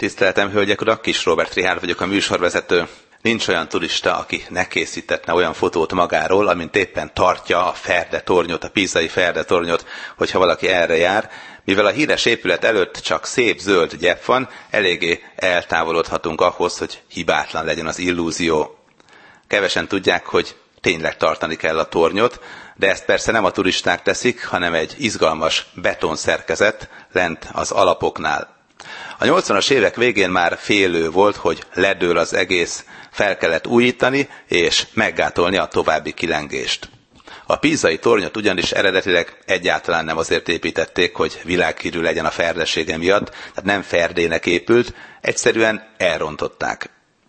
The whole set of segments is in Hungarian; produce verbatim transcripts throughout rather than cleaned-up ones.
Tiszteletem, hölgyek, urak, Kis Róbert Richárd vagyok, a műsorvezető. Nincs olyan turista, aki ne készítetne olyan fotót magáról, amint éppen tartja a Ferde tornyot, a pízai Ferde tornyot, hogyha valaki erre jár. Mivel a híres épület előtt csak szép zöld gyep van, eléggé eltávolodhatunk ahhoz, hogy hibátlan legyen az illúzió. Kevesen tudják, hogy tényleg tartani kell a tornyot, de ezt persze nem a turisták teszik, hanem egy izgalmas betonszerkezet lent az alapoknál. A nyolcvanas évek végén már félő volt, hogy ledől az egész, fel kellett újítani és meggátolni a további kilengést. A pízai tornyot ugyanis eredetileg egyáltalán nem azért építették, hogy világhírű legyen a ferdesége miatt, tehát nem Ferdének épült, egyszerűen elrontották.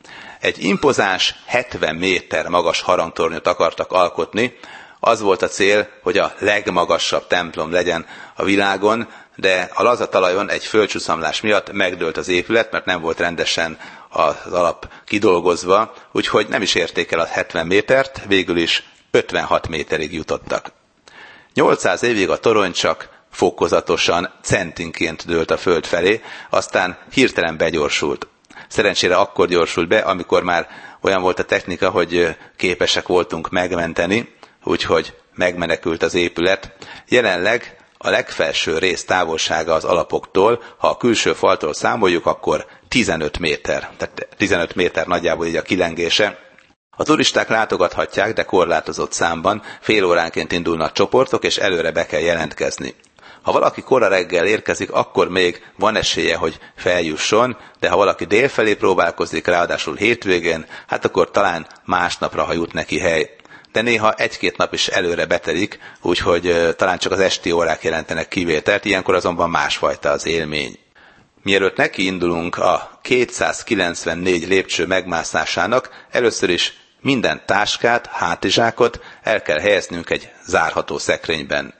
Egy impozáns hetven méter magas harangtornyot akartak alkotni, az volt a cél, hogy a legmagasabb templom legyen a világon, de a laza talajon egy földcsúszamlás miatt megdőlt az épület, mert nem volt rendesen az alap kidolgozva, úgyhogy nem is érték el a hetven métert, végül is ötvenhat méterig jutottak. nyolcszáz évig a torony csak fokozatosan, centinként dőlt a föld felé, aztán hirtelen begyorsult. Szerencsére akkor gyorsult be, amikor már olyan volt a technika, hogy képesek voltunk megmenteni, úgyhogy megmenekült az épület. Jelenleg a legfelső rész távolsága az alapoktól, ha a külső faltól számoljuk, akkor tizenöt méter. Tehát tizenöt méter nagyjából így a kilengése. A turisták látogathatják, de korlátozott számban, fél óránként indulnak csoportok, és előre be kell jelentkezni. Ha valaki kora reggel érkezik, akkor még van esélye, hogy feljusson, de ha valaki délfelé próbálkozik, ráadásul hétvégén, hát akkor talán másnapra, ha jut neki hely. De néha egy-két nap is előre betelik, úgyhogy talán csak az esti órák jelentenek kivételt, ilyenkor azonban másfajta az élmény. Mielőtt neki indulunk a kétszázkilencvennégy lépcső megmászásának, először is minden táskát, hátizsákot el kell helyeznünk egy zárható szekrényben.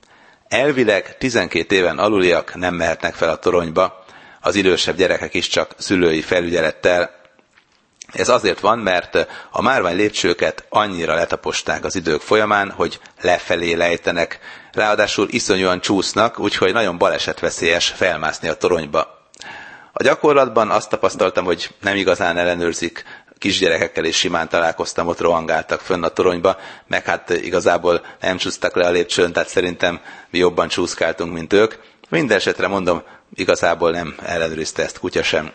Elvileg tizenkét éven aluliak nem mehetnek fel a toronyba, az idősebb gyerekek is csak szülői felügyelettel. Ez azért van, mert a márvány lépcsőket annyira letaposták az idők folyamán, hogy lefelé lejtenek, ráadásul iszonyúan csúsznak, úgyhogy nagyon balesetveszélyes felmászni a toronyba. A gyakorlatban azt tapasztaltam, hogy nem igazán ellenőrzik, kisgyerekekkel is simán találkoztam, ott rohangáltak fönn a toronyba, meg hát igazából nem csúsztak le a lépcsőn, tehát szerintem mi jobban csúszkáltunk, mint ők. Minden esetre mondom, igazából nem ellenőrizte ezt kutya sem.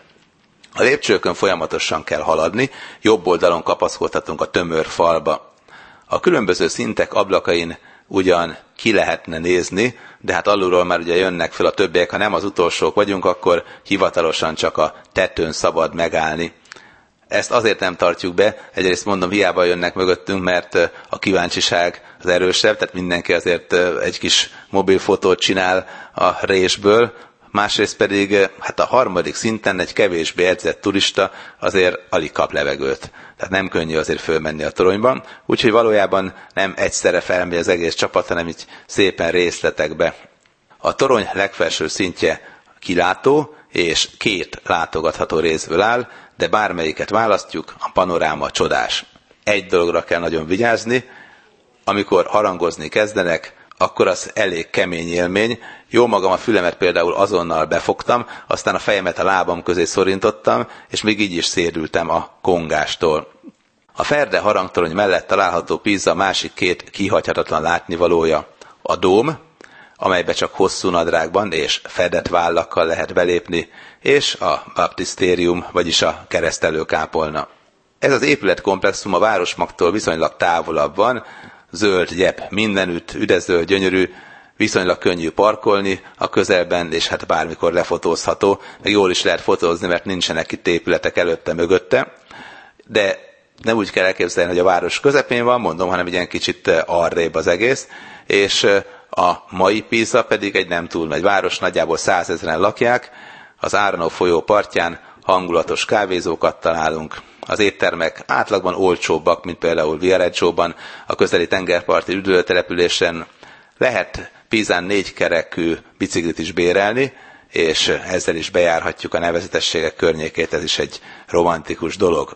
A lépcsőkön folyamatosan kell haladni, jobb oldalon kapaszkodhatunk a tömör falba. A különböző szintek ablakain ugyan ki lehetne nézni, de hát alulról már ugye jönnek fel a többiek, ha nem az utolsók vagyunk, akkor hivatalosan csak a tetőn szabad megállni. Ezt azért nem tartjuk be, egyrészt mondom, hiába jönnek mögöttünk, mert a kíváncsiság az erősebb, tehát mindenki azért egy kis mobilfotót csinál a résből, másrészt pedig hát a harmadik szinten egy kevésbé edzett turista azért alig kap levegőt. Tehát nem könnyű azért fölmenni a toronyban, úgyhogy valójában nem egyszerre felmegy az egész csapat, hanem így szépen részletekbe. A torony legfelső szintje kilátó, és két látogatható részből áll, de bármelyiket választjuk, a panoráma csodás. Egy dologra kell nagyon vigyázni, amikor harangozni kezdenek, akkor az elég kemény élmény. Jó magam a fülemet például azonnal befogtam, aztán a fejemet a lábam közé szorintottam, és még így is szédültem a kongástól. A Ferde harangtorony mellett található Pisa másik két kihagyhatatlan látnivalója. A dóm, amelybe csak hosszú nadrágban és fedett vállakkal lehet belépni, és a baptisztérium, vagyis a keresztelőkápolna. Ez az épületkomplexum a városmagtól viszonylag távolabb van, zöld gyep mindenütt, üdezöld, gyönyörű, viszonylag könnyű parkolni a közelben, és hát bármikor lefotózható, meg jól is lehet fotózni, mert nincsenek itt épületek előtte, mögötte, de nem úgy kell elképzelni, hogy a város közepén van, mondom, hanem egy ilyen kicsit arrébb az egész, és a mai Pisa pedig egy nem túl nagy város, nagyjából százezren lakják, az Arno folyó partján hangulatos kávézókat találunk. Az éttermek átlagban olcsóbbak, mint például Viareggióban, a közeli tengerparti üdülőtelepülésen. Lehet Pisán négykerekű biciklit is bérelni, és ezzel is bejárhatjuk a nevezetességek környékét, ez is egy romantikus dolog.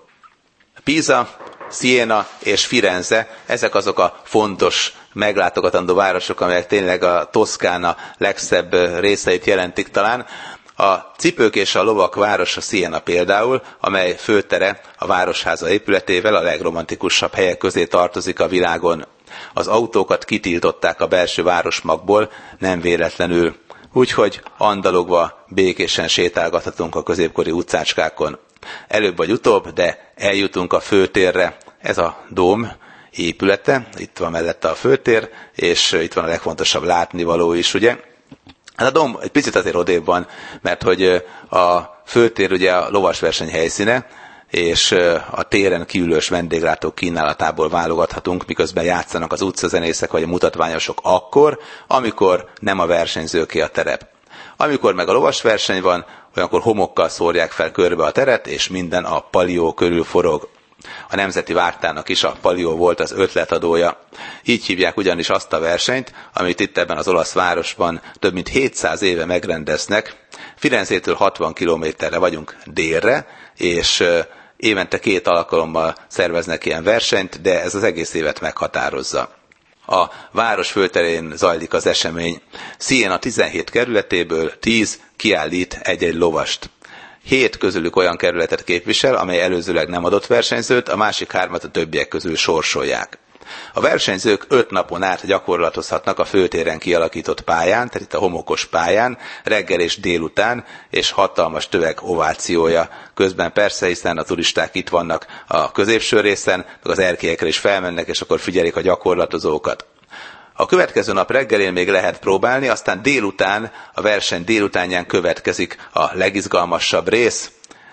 Pisa, Siena és Firenze, ezek azok a fontos meglátogatandó városok, amelyek tényleg a Toszkána legszebb részeit jelentik talán. A Cipők és a lovak városa Siena például, amely főtere a Városháza épületével a legromantikusabb helyek közé tartozik a világon. Az autókat kitiltották a belső városmagból, nem véletlenül. Úgyhogy andalogva békésen sétálgathatunk a középkori utcácskákon. Előbb vagy utóbb, de eljutunk a főtérre. Ez a dóm épülete, itt van mellette a főtér, és itt van a legfontosabb látnivaló is, ugye? Hát a dóm egy picit azért odébb van, mert hogy a főtér ugye a lovasverseny helyszíne, és a téren kívülös vendéglátók kínálatából válogathatunk, miközben játszanak az utcazenészek vagy a mutatványosok akkor, amikor nem a versenyzőké a terep. Amikor meg a lovasverseny van, olyankor homokkal szórják fel körbe a teret, és minden a palió körül forog. A Nemzeti Vártának is a palió volt az ötletadója. Így hívják ugyanis azt a versenyt, amit itt ebben az olasz városban több mint hétszáz éve megrendeznek. Firenzétől hatvan kilométerre vagyunk délre, és évente két alkalommal szerveznek ilyen versenyt, de ez az egész évet meghatározza. A város főterén zajlik az esemény. Siena tizenhét kerületéből tíz kiállít egy-egy lovast. Hét közülük olyan kerületet képvisel, amely előzőleg nem adott versenyzőt, a másik hármat a többiek közül sorsolják. A versenyzők öt napon át gyakorlatozhatnak a főtéren kialakított pályán, tehát itt a homokos pályán, reggel és délután, és hatalmas tömeg ovációja. Közben persze, hiszen a turisták itt vannak a középső részen, meg az erkélyekre is felmennek, és akkor figyelik a gyakorlatozókat. A következő nap reggelén még lehet próbálni, aztán délután, a verseny délutánján következik a legizgalmasabb rész,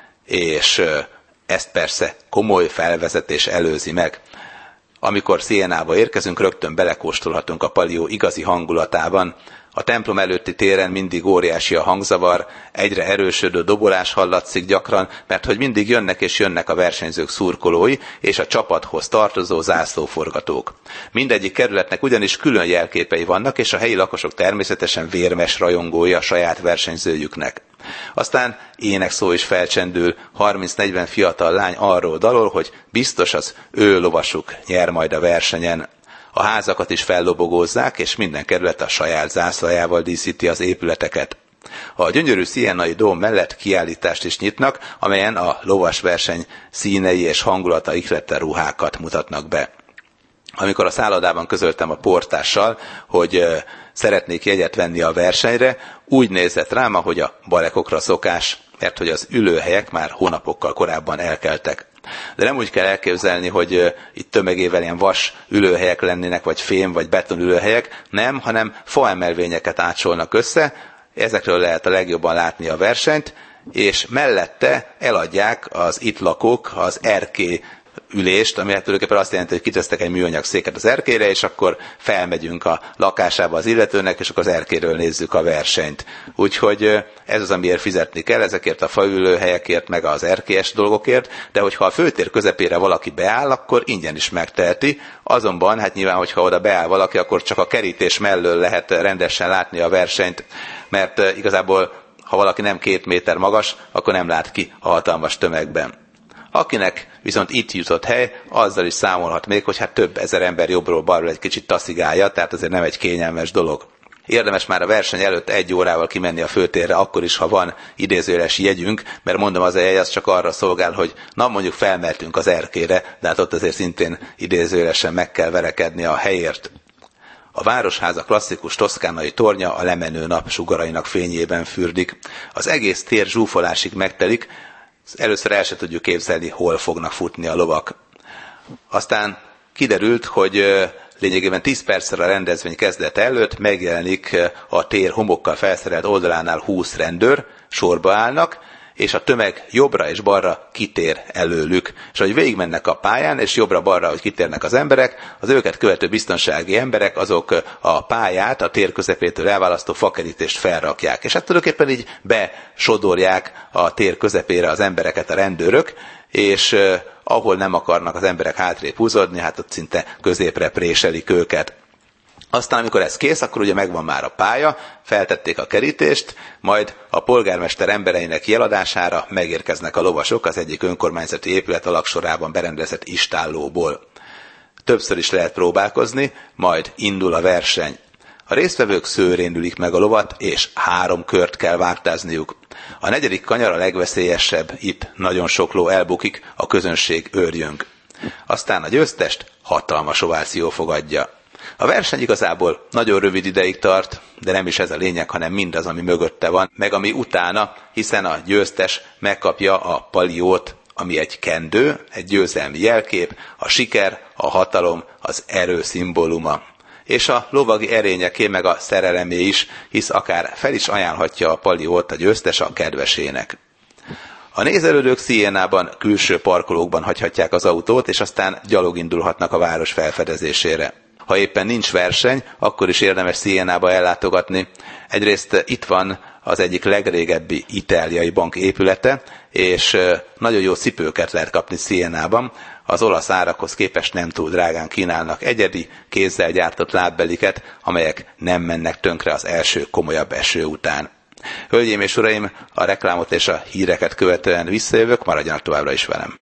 és ezt persze komoly felvezetés előzi meg. Amikor Sienába érkezünk, rögtön belekóstolhatunk a palió igazi hangulatában. A templom előtti téren mindig óriási a hangzavar, egyre erősödő dobolás hallatszik gyakran, mert hogy mindig jönnek és jönnek a versenyzők szurkolói és a csapathoz tartozó zászlóforgatók. Mindegyik kerületnek ugyanis külön jelképei vannak, és a helyi lakosok természetesen vérmes rajongói a saját versenyzőjüknek. Aztán énekszó is felcsendül, harminc-negyven fiatal lány arról dalol, hogy biztos az ő lovasuk nyer majd a versenyen. A házakat is fellobogózzák, és minden kerület a saját zászlajával díszíti az épületeket. A gyönyörű sienai dóm mellett kiállítást is nyitnak, amelyen a lovasverseny színei és hangulata ihlette ruhákat mutatnak be. Amikor a szállodában közöltem a portással, hogy szeretnék jegyet venni a versenyre, úgy nézett rám, ahogy a barekokra szokás, mert hogy az ülőhelyek már hónapokkal korábban elkeltek. De nem úgy kell elképzelni, hogy itt tömegével ilyen vas ülőhelyek lennének, vagy fém, vagy beton ülőhelyek, nem, hanem faemelvényeket ácsolnak össze, ezekről lehet a legjobban látni a versenyt, és mellette eladják az itt lakók az erkély ülést, ami hát tulajdonképpen azt jelenti, hogy kitesztek egy műanyag széket az erkélyre, és akkor felmegyünk a lakásába az illetőnek, és akkor az erkélyről nézzük a versenyt. Úgyhogy ez az, amiért fizetni kell, ezekért a faülőhelyekért, meg az erkélyes dolgokért, de hogyha a főtér közepére valaki beáll, akkor ingyen is megteheti. Azonban, hát nyilván, hogyha oda beáll valaki, akkor csak a kerítés mellől lehet rendesen látni a versenyt, mert igazából, ha valaki nem két méter magas, akkor nem lát ki a hatalmas tömegben. Akinek viszont itt jutott hely, azzal is számolhat még, hogy hát több ezer ember jobbról balról egy kicsit taszigálja, tehát azért nem egy kényelmes dolog. Érdemes már a verseny előtt egy órával kimenni a főtérre, akkor is, ha van idézőjeles jegyünk, mert mondom, az a jegy az csak arra szolgál, hogy na mondjuk felmeltünk az erkélyre, de hát ott azért szintén idézőjelesen meg kell verekedni a helyért. A Városháza klasszikus toszkánai tornya a lemenő nap sugarainak fényében fürdik. Az egész tér zsúfolásig megtelik, először el se tudjuk képzelni, hol fognak futni a lovak. Aztán kiderült, hogy lényegében tíz perccel a rendezvény kezdete előtt megjelenik a tér homokkal felszerelt oldalánál húsz rendőr, sorba állnak, és a tömeg jobbra és balra kitér előlük. És ahogy végigmennek a pályán, és jobbra-balra, hogy kitérnek az emberek, az őket követő biztonsági emberek, azok a pályát, a tér közepétől elválasztó fakerítést felrakják. És hát tulajdonképpen így besodorják a tér közepére az embereket a rendőrök, és eh, ahol nem akarnak az emberek hátrébb húzódni, hát ott szinte középre préselik őket. Aztán, amikor ez kész, akkor ugye megvan már a pálya, feltették a kerítést, majd a polgármester embereinek jeladására megérkeznek a lovasok az egyik önkormányzati épület alagsorában berendezett istállóból. Többször is lehet próbálkozni, majd indul a verseny. A résztvevők szőrén ülik meg a lovat, és három kört kell vártázniuk. A negyedik kanyar a legveszélyesebb, itt nagyon sok ló elbukik, a közönség őrjöng. Aztán a győztest hatalmas ováció fogadja. A verseny igazából nagyon rövid ideig tart, de nem is ez a lényeg, hanem mindaz, ami mögötte van, meg ami utána, hiszen a győztes megkapja a paliót, ami egy kendő, egy győzelmi jelkép, a siker, a hatalom, az erő szimbóluma. És a lovagi erényeké meg a szerelemé is, hisz akár fel is ajánlhatja a paliót a győztes a kedvesének. A nézelődők Sienában külső parkolókban hagyhatják az autót, és aztán gyalog indulhatnak a város felfedezésére. Ha éppen nincs verseny, akkor is érdemes Sienába ellátogatni. Egyrészt itt van az egyik legrégebbi itáliai bank épülete, és nagyon jó cipőket lehet kapni Sienában. Az olasz árakhoz képest nem túl drágán kínálnak egyedi, kézzel gyártott lábbeliket, amelyek nem mennek tönkre az első komolyabb eső után. Hölgyeim és uraim, a reklámot és a híreket követően visszajövök, maradjanak továbbra is velem.